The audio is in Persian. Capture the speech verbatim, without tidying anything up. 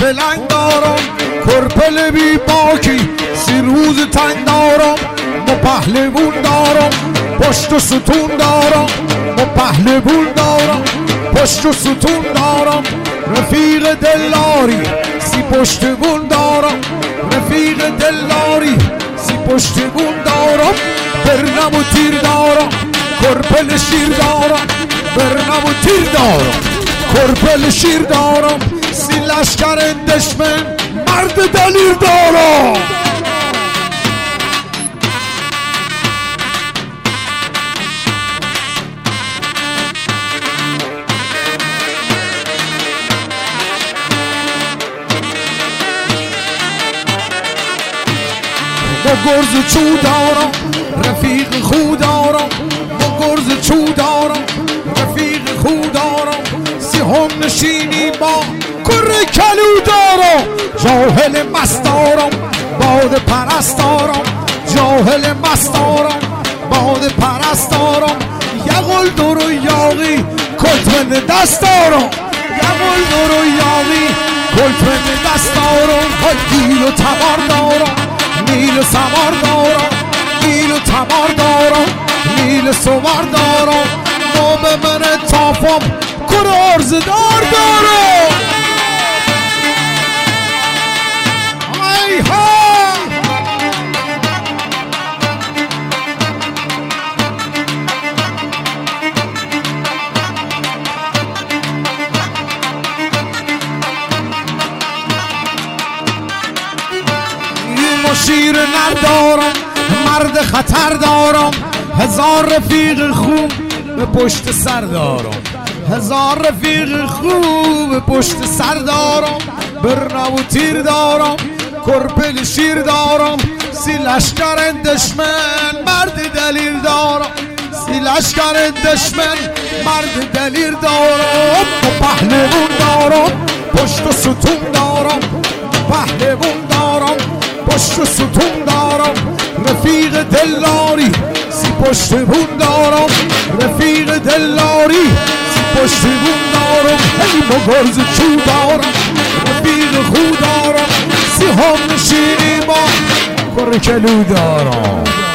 پلنگ دارم، کرپل بی باکی سی روز تنگ دارم. ما پهلوون دارم، پشت و ستون دارم. ما پهلوون دارم، پشت و ستون دارم. رفیق دلاری سی پشتگون دارم، رفیق دلاری سی پشتگون دارم. برنم و تیر دارم، کرپل شیر دارم. برنم و تیر دارم، کرپل شیر دارم. سی لشکر دشمن مرد دلیر دارم. با گرز چو دارم، رفیق خود دارم. با گرز چو دارم، رفیق خود دارم. سیهم نشینی با کره کلو دارم. جاهل مست دارم، باد پرست دارم. جاهل مست دارم، باد پرست دارم. یغل دور و یاغی کلتمن دست دارم. یغل دور و یاغی کلتمن دست دارم. گیل و تبار دارم، نیل و سوار دارم. نیل و تبار دارم، نیل سوار دارم. ما به من تافم کره ارزدار دارم. ای ها شیر نر دارم، مرد خطر دارم. هزار رفیق خوب به پشت سر دارم. هزار رفیق خوب به پشت سر دارم. برنم و تیر دارم، کرپل شیر دارم. سی لشکر دشمن مرد دلیر دارم. سی لشکر دشمن مرد دلیر دارم. پهلوون دارم، پشت و ستون دارم. پهلوون دارم، پشت و ستون دارم. رفیق دلاری سی پشتگون دارم. رفیق دلاری سی پشتگون دارم. ای با گرز چو دارم، رفیق خود دارم. سی هم نشینی با کره کلو دارم.